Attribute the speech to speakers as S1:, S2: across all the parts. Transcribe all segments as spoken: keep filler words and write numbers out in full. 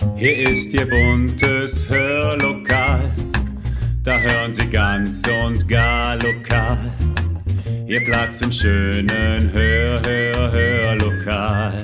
S1: Hier ist Ihr buntes Hörlokal, da hören Sie ganz und gar lokal. Ihr Platz im schönen Hör, Hör, Hörlokal.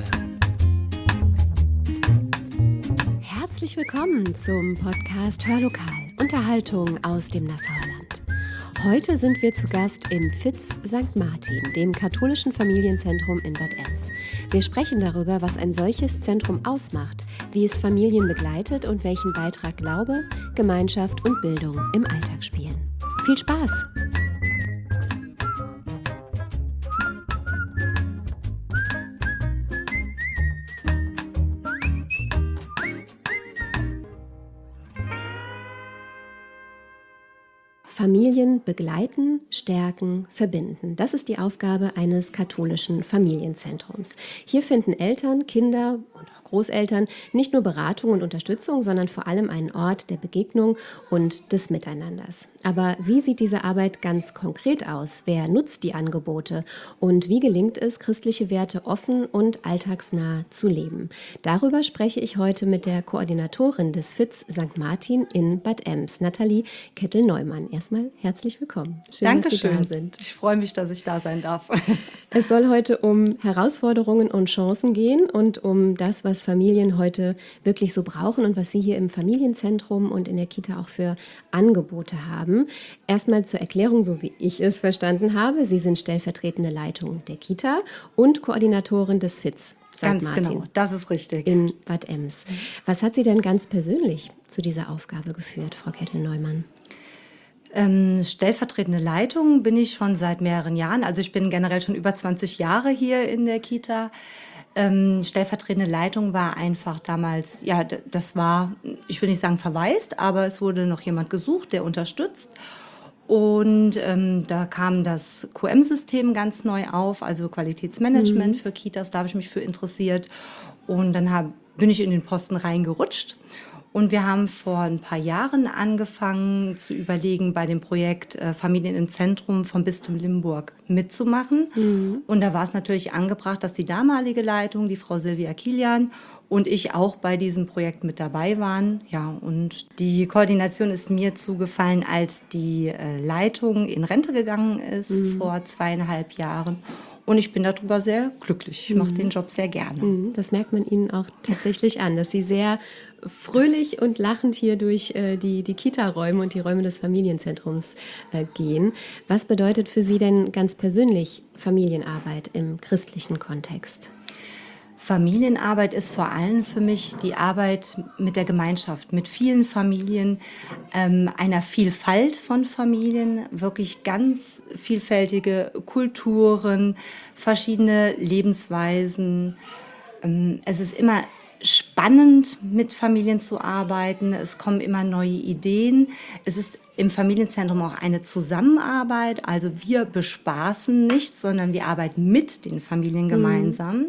S2: Herzlich willkommen zum Podcast Hörlokal, Unterhaltung aus dem Nassauerland. Heute sind wir zu Gast im Fitz Sankt Martin, dem katholischen Familienzentrum in Bad Ems. Wir sprechen darüber, was ein solches Zentrum ausmacht, wie es Familien begleitet und welchen Beitrag Glaube, Gemeinschaft und Bildung im Alltag spielen. Viel Spaß! Familien begleiten, stärken, verbinden. Das ist die Aufgabe eines katholischen Familienzentrums. Hier finden Eltern, Kinder und auch Großeltern nicht nur Beratung und Unterstützung, sondern vor allem einen Ort der Begegnung und des Miteinanders. Aber wie sieht diese Arbeit ganz konkret aus? Wer nutzt die Angebote? Und wie gelingt es, christliche Werte offen und alltagsnah zu leben? Darüber spreche ich heute mit der Koordinatorin des Fitz Sankt Martin in Bad Ems, Nathalie Kettel-Neumann. Erstmal herzlich willkommen. Schön,
S3: Dankeschön.
S2: dass Sie da sind.
S3: Ich freue mich, dass ich da sein darf.
S2: Es soll heute um Herausforderungen und Chancen gehen und um das, was Familien heute wirklich so brauchen und was Sie hier im Familienzentrum und in der Kita auch für Angebote haben. Erstmal zur Erklärung, so wie ich es verstanden habe. Sie sind stellvertretende Leitung der Kita und Koordinatorin des Fitz Sankt
S3: Ganz
S2: Martin.
S3: genau, das ist richtig.
S2: In Bad Ems. Was hat Sie denn ganz persönlich zu dieser Aufgabe geführt, Frau Kettel-Neumann?
S3: Ähm, stellvertretende Leitung bin ich schon seit mehreren Jahren. Also ich bin generell schon über zwanzig Jahre hier in der Kita. Ähm, stellvertretende Leitung war einfach damals, ja, d- das war, ich will nicht sagen verwaist, aber es wurde noch jemand gesucht, der unterstützt. Und ähm, da kam das Q M-System ganz neu auf, also Qualitätsmanagement für Kitas, da habe ich mich für interessiert. Und dann hab, bin ich in den Posten reingerutscht. Und wir haben vor ein paar Jahren angefangen zu überlegen, bei dem Projekt äh, Familien im Zentrum vom Bistum Limburg mitzumachen. Mhm. Und da war es natürlich angebracht, dass die damalige Leitung, die Frau Silvia Kilian und ich auch bei diesem Projekt mit dabei waren. Ja, und die Koordination ist mir zugefallen, als die äh, Leitung in Rente gegangen ist mhm. vor zweieinhalb Jahren. Und ich bin darüber sehr glücklich. Ich mache den Job sehr gerne.
S2: Das merkt man Ihnen auch tatsächlich an, dass Sie sehr fröhlich und lachend hier durch äh, die, die Kita-Räume und die Räume des Familienzentrums äh, gehen. Was bedeutet für Sie denn ganz persönlich Familienarbeit im christlichen Kontext?
S3: Familienarbeit ist vor allem für mich die Arbeit mit der Gemeinschaft, mit vielen Familien, ähm, einer Vielfalt von Familien, wirklich ganz vielfältige Kulturen, verschiedene Lebensweisen. Ähm, es ist immer spannend, mit Familien zu arbeiten. Es kommen immer neue Ideen. Es ist im Familienzentrum auch eine Zusammenarbeit. Also wir bespaßen nicht, sondern wir arbeiten mit den Familien gemeinsam. Mhm.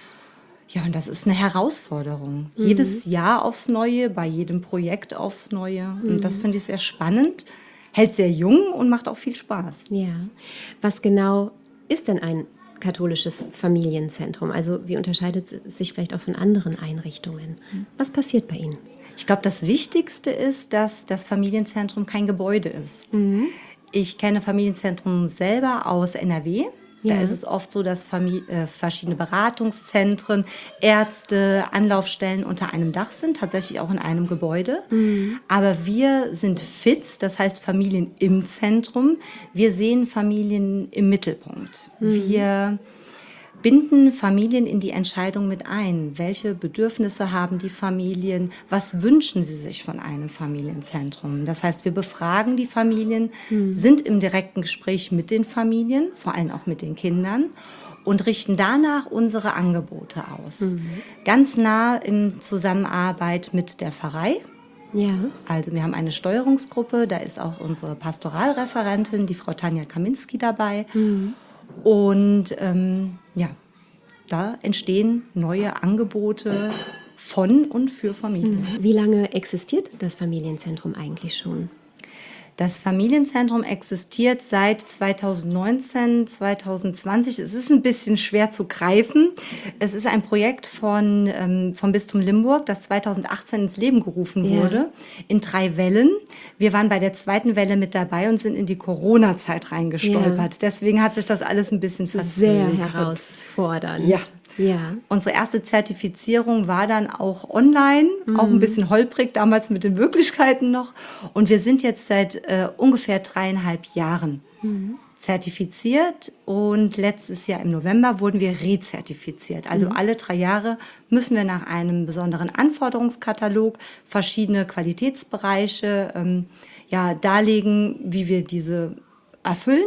S3: Ja, und das ist eine Herausforderung. Mhm. Jedes Jahr aufs Neue, bei jedem Projekt aufs Neue. Mhm. Und das finde ich sehr spannend, hält sehr jung und macht auch viel Spaß.
S2: Ja. Was genau ist denn ein katholisches Familienzentrum? Also wie unterscheidet es sich vielleicht auch von anderen Einrichtungen? Was passiert bei Ihnen?
S3: Ich glaube, das Wichtigste ist, dass das Familienzentrum kein Gebäude ist. Mhm. Ich kenne Familienzentrum selber aus N R W. Da ja. ist es oft so, dass Famili- äh, verschiedene Beratungszentren, Ärzte, Anlaufstellen unter einem Dach sind, tatsächlich auch in einem Gebäude. Mhm. Aber wir sind Fitz, das heißt Familien im Zentrum. Wir sehen Familien im Mittelpunkt. Mhm. Wir binden Familien in die Entscheidung mit ein. Welche Bedürfnisse haben die Familien? Was wünschen sie sich von einem Familienzentrum? Das heißt, wir befragen die Familien, mhm. sind im direkten Gespräch mit den Familien, vor allem auch mit den Kindern und richten danach unsere Angebote aus. Mhm. Ganz nah in Zusammenarbeit mit der Pfarrei. Ja. Also wir haben eine Steuerungsgruppe, da ist auch unsere Pastoralreferentin, die Frau Tanja Kaminski, dabei. Mhm. Und ähm, ja, da entstehen neue Angebote von und für Familien.
S2: Wie lange existiert das Familienzentrum eigentlich schon?
S3: Das Familienzentrum existiert seit zweitausendneunzehn, zweitausendzwanzig. Es ist ein bisschen schwer zu greifen. Es ist ein Projekt von, ähm, vom Bistum Limburg, das zweitausendachtzehn ins Leben gerufen
S2: Ja.
S3: wurde, in drei Wellen. Wir waren bei der zweiten Welle mit dabei und sind in die Corona-Zeit reingestolpert.
S2: Ja.
S3: Deswegen hat sich das alles ein bisschen verzögert.
S2: Sehr herausfordernd.
S3: Ja.
S2: Ja.
S3: Unsere erste Zertifizierung war dann auch online, auch ein bisschen holprig damals mit den Möglichkeiten noch. Und wir sind jetzt seit äh, ungefähr dreieinhalb Jahren zertifiziert und letztes Jahr im November wurden wir rezertifiziert. Also alle drei Jahre müssen wir nach einem besonderen Anforderungskatalog verschiedene Qualitätsbereiche ähm, ja, darlegen, wie wir diese erfüllen.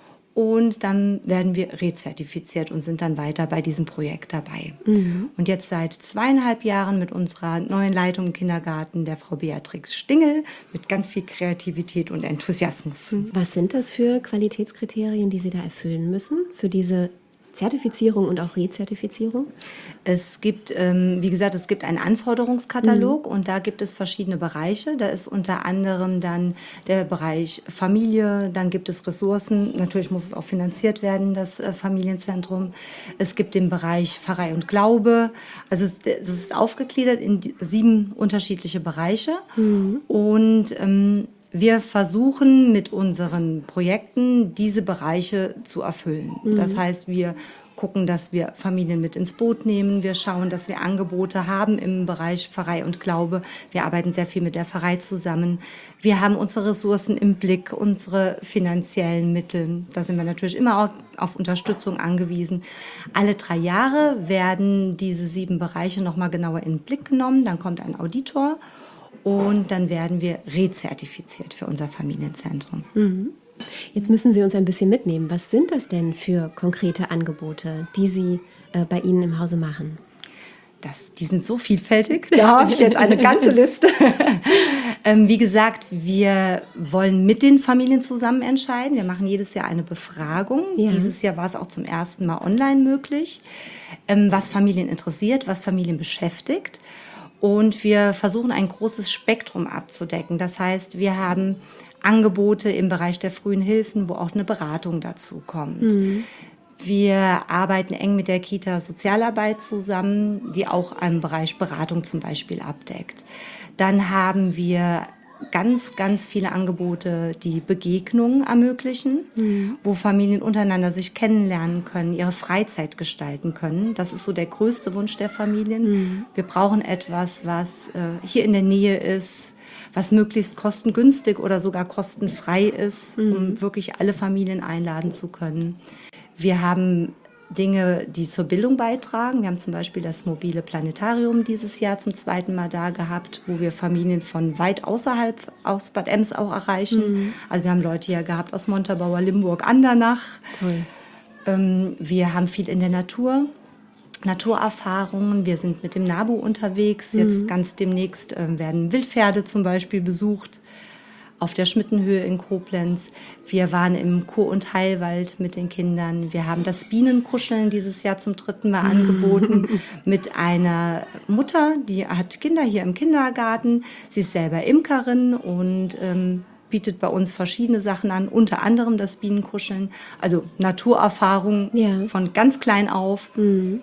S3: Und dann werden wir rezertifiziert und sind dann weiter bei diesem Projekt dabei. Mhm. Und jetzt seit zweieinhalb Jahren mit unserer neuen Leitung im Kindergarten, der Frau Beatrix Stingel, mit ganz viel Kreativität und Enthusiasmus.
S2: Was sind das für Qualitätskriterien, die Sie da erfüllen müssen für diese Zertifizierung und auch Rezertifizierung?
S3: Es gibt, ähm, wie gesagt, es gibt einen Anforderungskatalog mhm. und da gibt es verschiedene Bereiche. Da ist unter anderem dann der Bereich Familie, dann gibt es Ressourcen. Natürlich muss es auch finanziert werden, das äh, Familienzentrum. Es gibt den Bereich Pfarrei und Glaube. Also es, es ist aufgegliedert in die, sieben unterschiedliche Bereiche. Mhm. Und ähm, wir versuchen mit unseren Projekten diese Bereiche zu erfüllen. Mhm. Das heißt, wir gucken, dass wir Familien mit ins Boot nehmen. Wir schauen, dass wir Angebote haben im Bereich Pfarrei und Glaube. Wir arbeiten sehr viel mit der Pfarrei zusammen. Wir haben unsere Ressourcen im Blick, unsere finanziellen Mittel. Da sind wir natürlich immer auch auf Unterstützung angewiesen. Alle drei Jahre werden diese sieben Bereiche noch mal genauer in den Blick genommen. Dann kommt ein Auditor. Und dann werden wir rezertifiziert für unser Familienzentrum.
S2: Mhm. Jetzt müssen Sie uns ein bisschen mitnehmen. Was sind das denn für konkrete Angebote, die Sie äh, bei Ihnen im Hause machen?
S3: Das, die sind so vielfältig, da habe ich jetzt eine ganze Liste. ähm, wie gesagt, wir wollen mit den Familien zusammen entscheiden. Wir machen jedes Jahr eine Befragung. Ja. Dieses Jahr war es auch zum ersten Mal online möglich, ähm, was Familien interessiert, was Familien beschäftigt. Und wir versuchen ein großes Spektrum abzudecken. Das heißt, wir haben Angebote im Bereich der frühen Hilfen, wo auch eine Beratung dazu kommt. Mhm. Wir arbeiten eng mit der Kita Sozialarbeit zusammen, die auch einen Bereich Beratung zum Beispiel abdeckt. Dann haben wir ganz, ganz viele Angebote, die Begegnungen ermöglichen, mhm. wo Familien untereinander sich kennenlernen können, ihre Freizeit gestalten können. Das ist so der größte Wunsch der Familien. Mhm. Wir brauchen etwas, was äh, hier in der Nähe ist, was möglichst kostengünstig oder sogar kostenfrei ist, mhm. um wirklich alle Familien einladen zu können. Wir haben Dinge, die zur Bildung beitragen. Wir haben zum Beispiel das mobile Planetarium dieses Jahr zum zweiten Mal da gehabt, wo wir Familien von weit außerhalb aus Bad Ems auch erreichen. Mhm. Also wir haben Leute hier gehabt aus Montabaur, Limburg, Andernach.
S2: Toll.
S3: Ähm, wir haben viel in der Natur, Naturerfahrungen. Wir sind mit dem NABU unterwegs. Jetzt mhm. ganz demnächst äh, werden Wildpferde zum Beispiel besucht. Auf der Schmittenhöhe in Koblenz. Wir waren im Kur- und Heilwald mit den Kindern. Wir haben das Bienenkuscheln dieses Jahr zum dritten Mal angeboten mit einer Mutter, die hat Kinder hier im Kindergarten. Sie ist selber Imkerin und ähm, bietet bei uns verschiedene Sachen an, unter anderem das Bienenkuscheln. Also Naturerfahrung ja. von ganz klein auf. Mhm.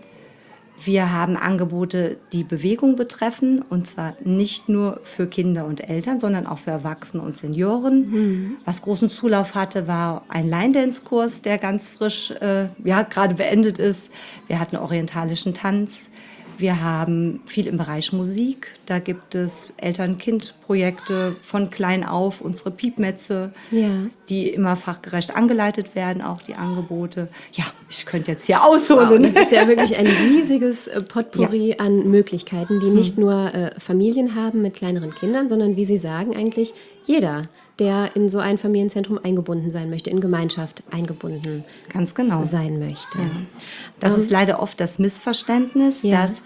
S3: Wir haben Angebote, die Bewegung betreffen, und zwar nicht nur für Kinder und Eltern, sondern auch für Erwachsene und Senioren. Mhm. Was großen Zulauf hatte, war ein Line-Dance-Kurs, der ganz frisch, äh, ja, gerade beendet ist. Wir hatten orientalischen Tanz. Wir haben viel im Bereich Musik. Da gibt es Eltern-Kind-Projekte von klein auf, unsere Piepmetze, ja. die immer fachgerecht angeleitet werden, auch die Angebote. Ja, ich könnte jetzt hier ausholen.
S2: Wow, das ist ja wirklich ein riesiges Potpourri ja. an Möglichkeiten, die nicht hm. nur äh, Familien haben mit kleineren Kindern, sondern, wie Sie sagen, eigentlich jeder, der in so ein Familienzentrum eingebunden sein möchte, in Gemeinschaft eingebunden
S3: Ganz genau.
S2: sein möchte.
S3: Ja. Das um, ist leider oft das Missverständnis, ja. dass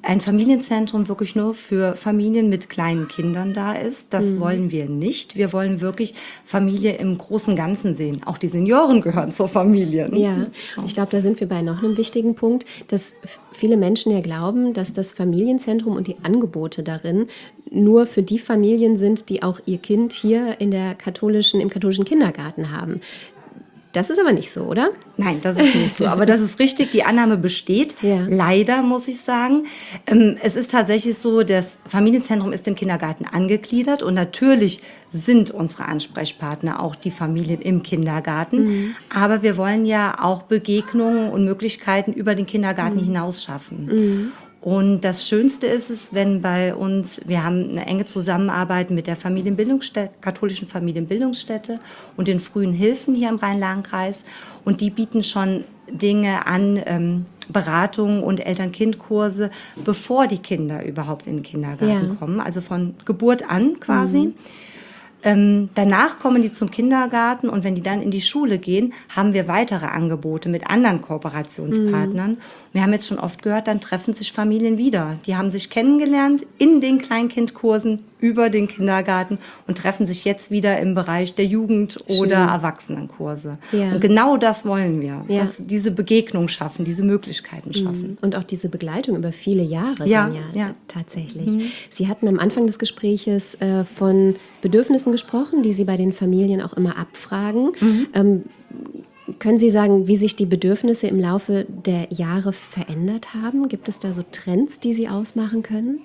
S3: ein Familienzentrum wirklich nur für Familien mit kleinen Kindern da ist. Das mhm. wollen wir nicht. Wir wollen wirklich Familie im großen Ganzen sehen. Auch die Senioren gehören zur Familie.
S2: Ja, ich glaube, da sind wir bei noch einem wichtigen Punkt, dass viele Menschen ja glauben, dass das Familienzentrum und die Angebote darin nur für die Familien sind, die auch ihr Kind hier in der katholischen, im katholischen Kindergarten haben. Das ist aber nicht so, oder?
S3: Nein, das ist nicht so. Aber das ist richtig, die Annahme besteht. Ja. Leider, muss ich sagen. Ähm, es ist tatsächlich so, das Familienzentrum ist im Kindergarten angegliedert und natürlich sind unsere Ansprechpartner auch die Familien im Kindergarten. Mhm. Aber wir wollen ja auch Begegnungen und Möglichkeiten über den Kindergarten mhm. hinaus schaffen. Mhm. Und das Schönste ist es, wenn bei uns, wir haben eine enge Zusammenarbeit mit der Familienbildungsstätte, katholischen Familienbildungsstätte und den frühen Hilfen hier im Rhein-Lahn-Kreis. Und die bieten schon Dinge an, ähm, Beratungen und Eltern-Kind-Kurse, bevor die Kinder überhaupt in den Kindergarten ja. kommen. Also von Geburt an quasi. Mhm. Ähm, danach kommen die zum Kindergarten und wenn die dann in die Schule gehen, haben wir weitere Angebote mit anderen Kooperationspartnern. Mhm. Wir haben jetzt schon oft gehört, dann treffen sich Familien wieder. Die haben sich kennengelernt in den Kleinkindkursen über den Kindergarten und treffen sich jetzt wieder im Bereich der Jugend- oder Schön. Erwachsenenkurse. Ja. Und genau das wollen wir, ja. dass diese Begegnung schaffen, diese Möglichkeiten schaffen.
S2: Und auch diese Begleitung über viele Jahre
S3: ja,
S2: dann ja,
S3: ja.
S2: tatsächlich. Mhm. Sie hatten am Anfang des Gespräches äh, von Bedürfnissen gesprochen, die Sie bei den Familien auch immer abfragen. Mhm. Ähm, können Sie sagen, wie sich die Bedürfnisse im Laufe der Jahre verändert haben? Gibt es da so Trends, die Sie ausmachen können?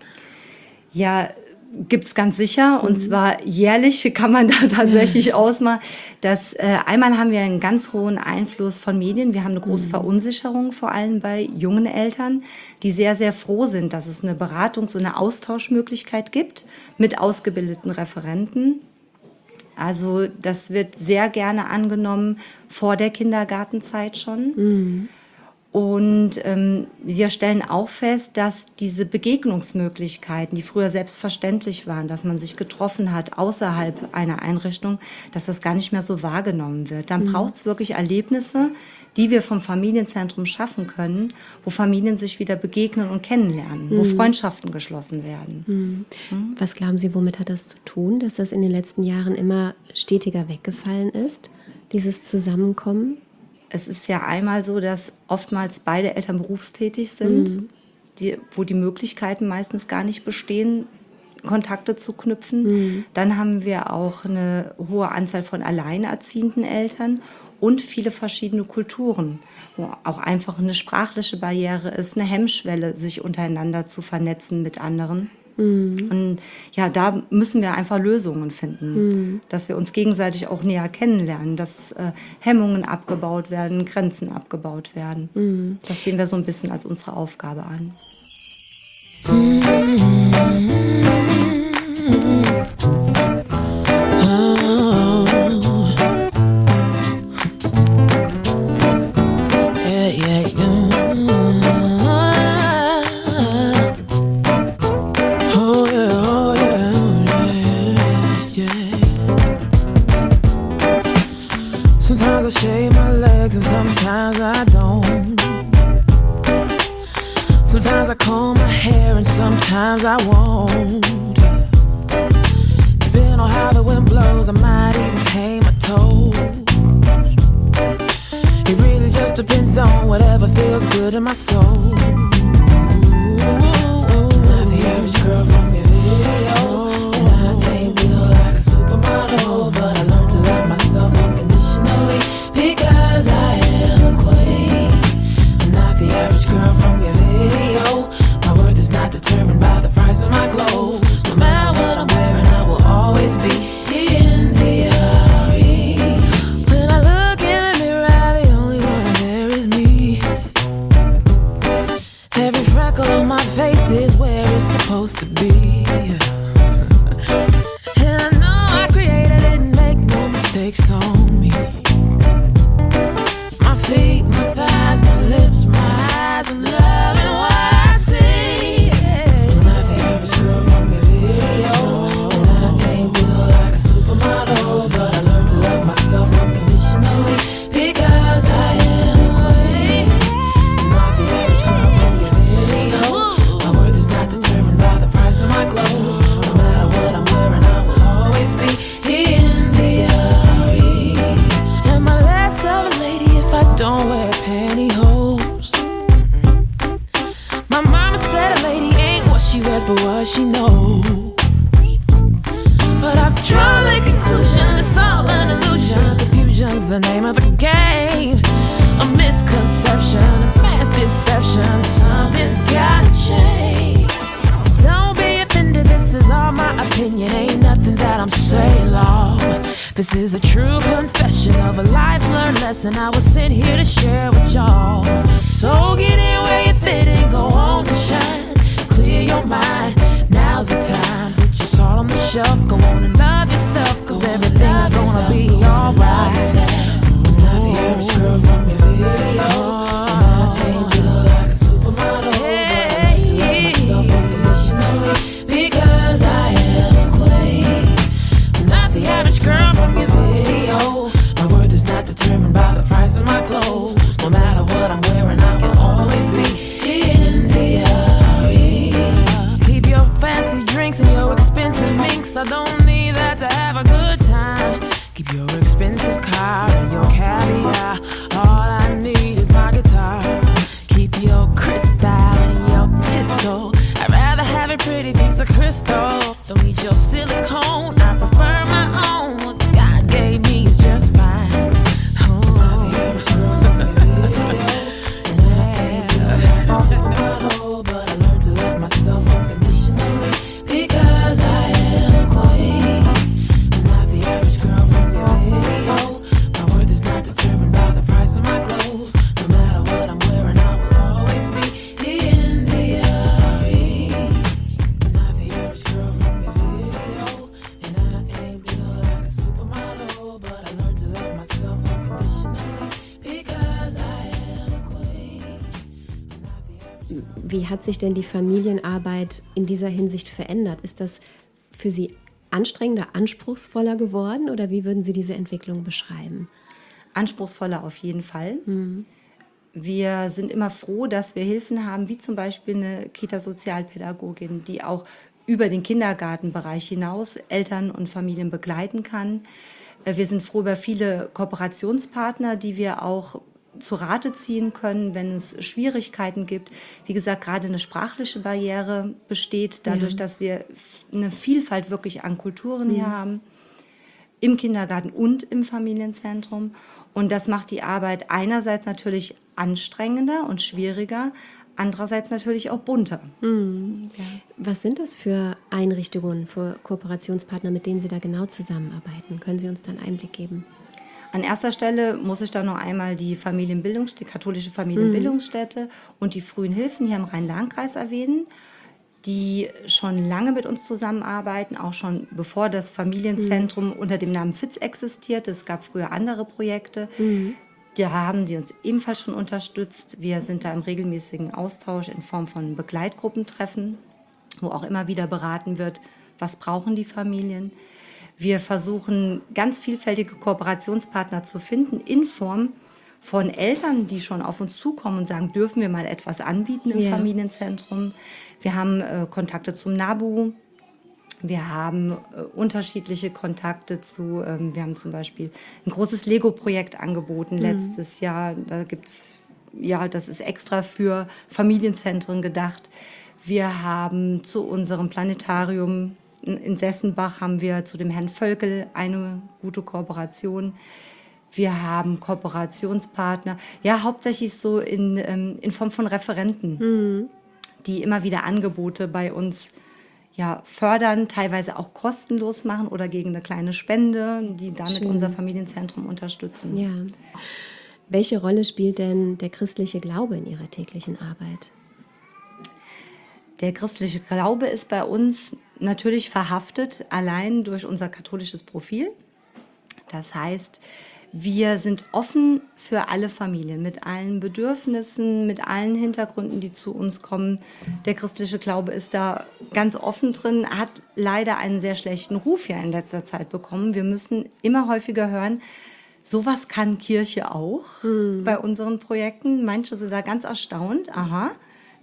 S3: Ja, gibt es ganz sicher. Und mhm. zwar jährlich kann man da tatsächlich ausmachen. Dass, äh, einmal haben wir einen ganz hohen Einfluss von Medien. Wir haben eine große mhm. Verunsicherung, vor allem bei jungen Eltern, die sehr, sehr froh sind, dass es eine Beratung, so eine Austauschmöglichkeit gibt mit ausgebildeten Referenten. Also das wird sehr gerne angenommen vor der Kindergartenzeit schon. Mhm. Und ähm, wir stellen auch fest, dass diese Begegnungsmöglichkeiten, die früher selbstverständlich waren, dass man sich getroffen hat außerhalb einer Einrichtung, dass das gar nicht mehr so wahrgenommen wird. Dann mhm. braucht es wirklich Erlebnisse, die wir vom Familienzentrum schaffen können, wo Familien sich wieder begegnen und kennenlernen, mhm. wo Freundschaften geschlossen werden.
S2: Mhm. Mhm. Was glauben Sie, womit hat das zu tun, dass das in den letzten Jahren immer stetiger weggefallen ist, dieses Zusammenkommen?
S3: Es ist ja einmal so, dass oftmals beide Eltern berufstätig sind, mhm. die, wo die Möglichkeiten meistens gar nicht bestehen, Kontakte zu knüpfen. Mhm. Dann haben wir auch eine hohe Anzahl von alleinerziehenden Eltern und viele verschiedene Kulturen, wo auch einfach eine sprachliche Barriere ist, eine Hemmschwelle, sich untereinander zu vernetzen mit anderen. Mhm. Und ja, da müssen wir einfach Lösungen finden, mhm. dass wir uns gegenseitig auch näher kennenlernen, dass äh, Hemmungen abgebaut werden, Grenzen abgebaut werden. Mhm. Das sehen wir so ein bisschen als unsere Aufgabe an.
S4: Sometimes I shave my legs and sometimes I don't. Sometimes I comb my hair and sometimes I won't. Depending on how the wind blows, I might even paint my toes. It really just depends on whatever feels good in my soul. Not the average girl from your video, and I ain't built like a supermodel, but I learned to love myself unconditionally because I am a queen. I'm not the average girl from your video. My worth is not determined by the price of my clothes. No matter what I'm wearing, I will always be in the R E. When I look in the mirror, the only one there is me. Every freckle on my face is where it's supposed to be. And I know I created it and make no mistakes on me. My feet, my thighs, my lips, my eyes, I'm loving what I see. I'm not the average girl from your video, and I ain't built like a supermodel, but I learned to love myself unconditionally because I am a queen. I'm not the average girl from your video. My worth she knows. But I've drawn the conclusion, it's all an illusion. Confusion's the name of the game. A misconception, a mass deception. Something's gotta change. Don't be offended, this is all my opinion. Ain't nothing that I'm saying, Lord. This is a true confession of a life-learned lesson I was sent here to share with y'all. So get in where you fit and go on and shine. Clear your mind, now's the time. Put your salt on the shelf, go on and love yourself, cause everything's gonna be alright. I'm not the average girl from your video, and I ain't built like a supermodel, but I learned to love myself unconditionally, because I am a queen. I'm not the average girl from your video. My worth is not determined by the price of my clothes. No matter what I'm wearing, I can always be in the Keep your fancy drinks and your expensive minks. I don't need that to have a good time. Keep your expensive car and your caviar. All I need is my guitar. Keep your crystal and your pistol. I'd rather have a pretty piece of crystal. Don't need your silicone, I prefer my own. What God gave me is just fine. Oh. I'm the average girl from the video, and I ain't built like a supermodel, but I learned to love myself unconditionally, because I am a queen. I'm not the average girl from your video. My worth is not determined by the price of my clothes. No matter what I'm wearing, I will always be in the I'm not the average girl from your video, and I ain't built like a supermodel, but I learned to love myself unconditionally, because I am a queen. I'm not the average.
S2: Wie hat sich denn die Familienarbeit in dieser Hinsicht verändert? Ist das für Sie anstrengender, anspruchsvoller geworden oder wie würden Sie diese Entwicklung beschreiben?
S3: Anspruchsvoller auf jeden Fall. Wir sind immer froh, dass wir Hilfen haben, wie zum Beispiel eine Kita-Sozialpädagogin, die auch über den Kindergartenbereich hinaus Eltern und Familien begleiten kann. Wir sind froh über viele Kooperationspartner, die wir auch zu Rate ziehen können, wenn es Schwierigkeiten gibt. Wie gesagt, gerade eine sprachliche Barriere besteht, dadurch, ja. dass wir eine Vielfalt wirklich an Kulturen hier haben, im Kindergarten und im Familienzentrum. Und das macht die Arbeit einerseits natürlich anstrengender und schwieriger, andererseits natürlich auch bunter.
S2: Mhm. Ja. Was sind das für Einrichtungen, für Kooperationspartner, mit denen Sie da genau zusammenarbeiten? Können Sie uns da einen Einblick geben?
S3: An erster Stelle muss ich da noch einmal die Familienbildungsstätte, die katholische Familienbildungsstätte mhm. und die Frühen Hilfen hier im Rhein-Lahn-Kreis erwähnen, die schon lange mit uns zusammenarbeiten, auch schon bevor das Familienzentrum mhm. unter dem Namen F I Z existierte. Es gab früher andere Projekte. Mhm. Da haben die uns ebenfalls schon unterstützt. Wir sind da im regelmäßigen Austausch in Form von Begleitgruppentreffen, wo auch immer wieder beraten wird, was brauchen die Familien. Wir versuchen, ganz vielfältige Kooperationspartner zu finden in Form von Eltern, die schon auf uns zukommen und sagen, dürfen wir mal etwas anbieten im yeah. Familienzentrum. Wir haben äh, Kontakte zum NABU. Wir haben äh, unterschiedliche Kontakte zu, ähm, wir haben zum Beispiel ein großes Lego-Projekt angeboten mhm. letztes Jahr. Da gibt's, ja, das ist extra für Familienzentren gedacht. Wir haben zu unserem Planetarium in Sessenbach haben wir zu dem Herrn Völkel eine gute Kooperation. Wir haben Kooperationspartner, ja, hauptsächlich so in, in Form von Referenten, mhm. die immer wieder Angebote bei uns ja, fördern, teilweise auch kostenlos machen oder gegen eine kleine Spende, die damit Schön. Unser Familienzentrum unterstützen.
S2: Ja. Welche Rolle spielt denn der christliche Glaube in Ihrer täglichen Arbeit?
S3: Der christliche Glaube ist bei uns natürlich verhaftet, allein durch unser katholisches Profil. Das heißt, wir sind offen für alle Familien, mit allen Bedürfnissen, mit allen Hintergründen, die zu uns kommen. Der christliche Glaube ist da ganz offen drin, hat leider einen sehr schlechten Ruf ja in letzter Zeit bekommen. Wir müssen immer häufiger hören, sowas kann Kirche auch mhm. bei unseren Projekten. Manche sind da ganz erstaunt, aha.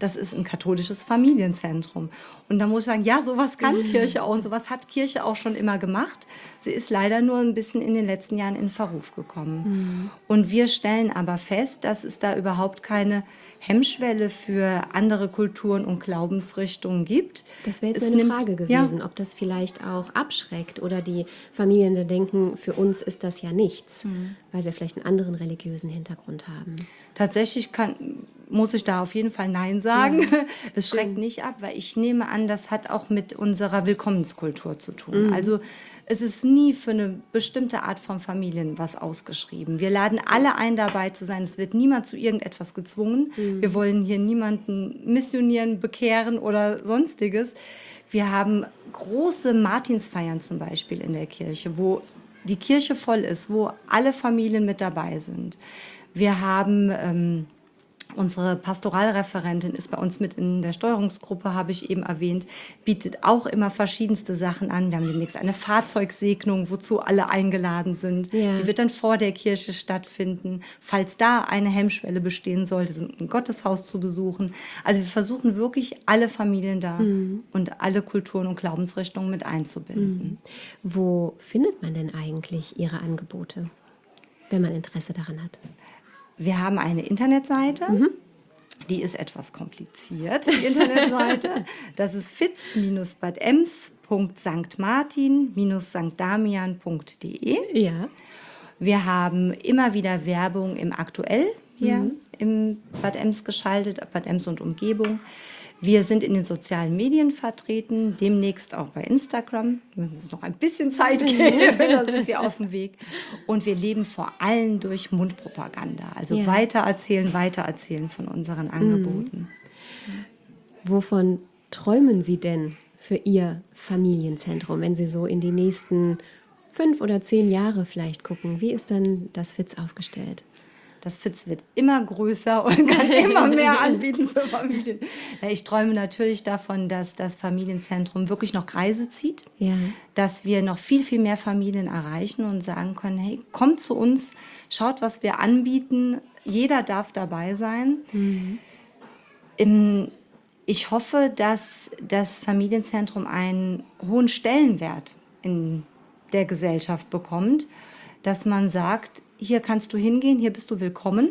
S3: das ist ein katholisches Familienzentrum. Und da muss ich sagen, ja, sowas kann Kirche auch und sowas hat Kirche auch schon immer gemacht. Sie ist leider nur ein bisschen in den letzten Jahren in Verruf gekommen. Mhm. Und wir stellen aber fest, dass es da überhaupt keine Hemmschwelle für andere Kulturen und Glaubensrichtungen gibt.
S2: Das wäre jetzt
S3: Es
S2: meine
S3: nimmt-
S2: Frage gewesen,
S3: Ja.
S2: ob das vielleicht auch abschreckt oder die Familien da denken, für uns ist das ja nichts,
S3: Mhm.
S2: weil wir vielleicht einen anderen religiösen Hintergrund haben.
S3: Tatsächlich kann, muss ich da auf jeden Fall Nein sagen. Es schreckt nicht ab, weil ich nehme an, das hat auch mit unserer Willkommenskultur zu tun. Also es ist nie für eine bestimmte Art von Familien was ausgeschrieben. Wir laden alle ein, dabei zu sein. Es wird niemand zu irgendetwas gezwungen. Wir wollen hier niemanden missionieren, bekehren oder sonstiges. Wir haben große Martinsfeiern zum Beispiel in der Kirche, wo die Kirche voll ist, wo alle Familien mit dabei sind. Wir haben ähm, unsere Pastoralreferentin ist bei uns mit in der Steuerungsgruppe, habe ich eben erwähnt, bietet auch immer verschiedenste Sachen an. Wir haben demnächst eine Fahrzeugsegnung, wozu alle eingeladen sind.
S2: Ja.
S3: Die wird dann vor der Kirche stattfinden, falls da eine Hemmschwelle bestehen sollte, ein Gotteshaus zu besuchen. Also wir versuchen wirklich alle Familien da und alle Kulturen und Glaubensrichtungen mit einzubinden.
S2: Wo findet man denn eigentlich Ihre Angebote, wenn man Interesse daran hat?
S3: Wir haben eine Internetseite, die ist etwas kompliziert, die Internetseite. Das ist fitz-bad ems punkt sankt martin sankt damian punkt de.
S2: Ja.
S3: Wir haben immer wieder Werbung im Aktuell hier im Bad Ems geschaltet, Bad Ems und Umgebung. Wir sind in den sozialen Medien vertreten, demnächst auch bei Instagram. Wir müssen uns noch ein bisschen Zeit geben, da sind wir auf dem Weg. Und wir leben vor allem durch Mundpropaganda. Also
S2: Ja.
S3: weitererzählen, weitererzählen von unseren Angeboten.
S2: Wovon träumen Sie denn für Ihr Familienzentrum, wenn Sie so in die nächsten fünf oder zehn Jahre vielleicht gucken? Wie ist dann das Fitz aufgestellt?
S3: Das Fitz wird immer größer und kann immer mehr anbieten für Familien. Ja, ich träume natürlich davon, dass das Familienzentrum wirklich noch Kreise zieht,
S2: Ja.
S3: dass wir noch viel, viel mehr Familien erreichen und sagen können, hey, kommt zu uns, schaut, was wir anbieten. Jeder darf dabei sein. Im, ich hoffe, dass das Familienzentrum einen hohen Stellenwert in der Gesellschaft bekommt, dass man sagt, hier kannst du hingehen, hier bist du willkommen.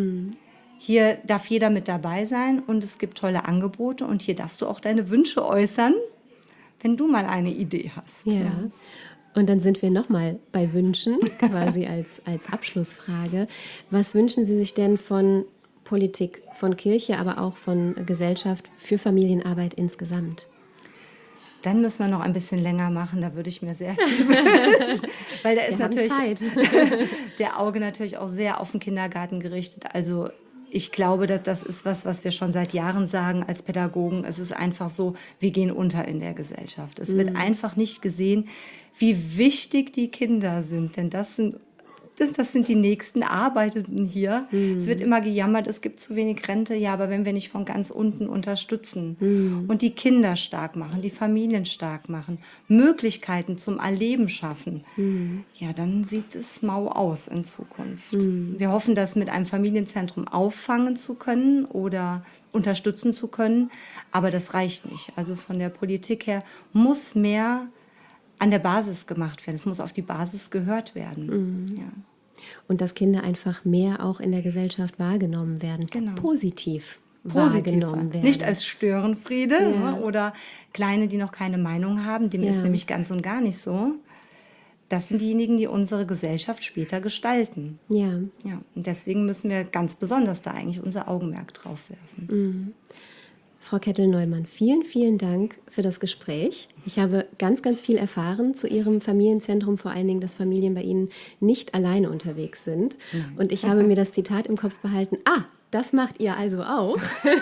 S3: Hier darf jeder mit dabei sein und es gibt tolle Angebote und hier darfst du auch deine Wünsche äußern, wenn du mal eine Idee hast.
S2: Ja. Und dann sind wir nochmal bei Wünschen, quasi als, als Abschlussfrage. Was wünschen Sie sich denn von Politik, von Kirche, aber auch von Gesellschaft für Familienarbeit insgesamt?
S3: Dann müssen wir noch ein bisschen länger machen, da würde ich mir sehr viel wünschen. Weil da ist
S2: Wir haben
S3: natürlich
S2: Zeit.
S3: der Auge natürlich auch sehr auf den Kindergarten gerichtet. Also ich glaube, dass das ist was, was wir schon seit Jahren sagen als Pädagogen. Es ist einfach so, wir gehen unter in der Gesellschaft. Es wird einfach nicht gesehen, wie wichtig die Kinder sind. Denn das sind, das, das sind die nächsten Arbeitenden hier. Es wird immer gejammert, es gibt zu wenig Rente. Ja, aber wenn wir nicht von ganz unten unterstützen und die Kinder stark machen, die Familien stark machen, Möglichkeiten zum Erleben schaffen, ja, dann sieht es mau aus in Zukunft. Wir hoffen, das mit einem Familienzentrum auffangen zu können oder unterstützen zu können, aber das reicht nicht. Also von der Politik her muss mehr an der Basis gemacht werden. Es muss auf die Basis gehört werden. Ja.
S2: Und dass Kinder einfach mehr auch in der Gesellschaft wahrgenommen werden,
S3: Genau.
S2: positiv,
S3: Positiv
S2: wahrgenommen werden.
S3: Nicht als Störenfriede
S2: Ja.
S3: ne, oder Kleine, die noch keine Meinung haben. Dem
S2: Ja.
S3: ist nämlich ganz und gar nicht so. Das sind diejenigen, die unsere Gesellschaft später gestalten.
S2: Ja.
S3: Ja, und deswegen müssen wir ganz besonders da eigentlich unser Augenmerk drauf werfen.
S2: Frau Kettel-Neumann, vielen, vielen Dank für das Gespräch. Ich habe ganz, ganz viel erfahren zu Ihrem Familienzentrum, vor allen Dingen, dass Familien bei Ihnen nicht alleine unterwegs sind. Und ich habe mir das Zitat im Kopf behalten, ah, das macht ihr also auch.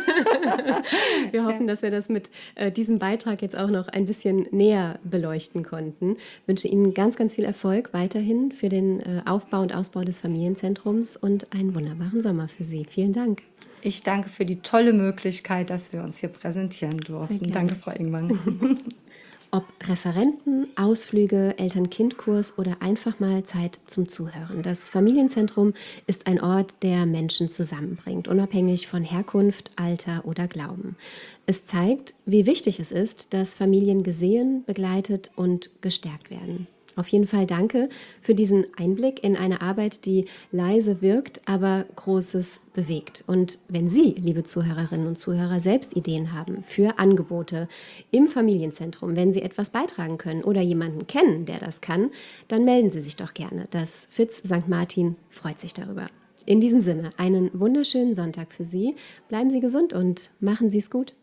S2: Wir hoffen, dass wir das mit äh, diesem Beitrag jetzt auch noch ein bisschen näher beleuchten konnten. Ich wünsche Ihnen ganz, ganz viel Erfolg weiterhin für den äh, Aufbau und Ausbau des Familienzentrums und einen wunderbaren Sommer für Sie. Vielen Dank.
S3: Ich danke für die tolle Möglichkeit, dass wir uns hier präsentieren durften.
S2: gerne.
S3: Danke, Frau Ingmann.
S2: Ob Referenten, Ausflüge, Eltern-Kind-Kurs oder einfach mal Zeit zum Zuhören. Das Familienzentrum ist ein Ort, der Menschen zusammenbringt, unabhängig von Herkunft, Alter oder Glauben. Es zeigt, wie wichtig es ist, dass Familien gesehen, begleitet und gestärkt werden. Auf jeden Fall danke für diesen Einblick in eine Arbeit, die leise wirkt, aber Großes bewegt. Und wenn Sie, liebe Zuhörerinnen und Zuhörer, selbst Ideen haben für Angebote im Familienzentrum, wenn Sie etwas beitragen können oder jemanden kennen, der das kann, dann melden Sie sich doch gerne. Das F I Z Sankt Martin freut sich darüber. In diesem Sinne, einen wunderschönen Sonntag für Sie. Bleiben Sie gesund und machen Sie es gut.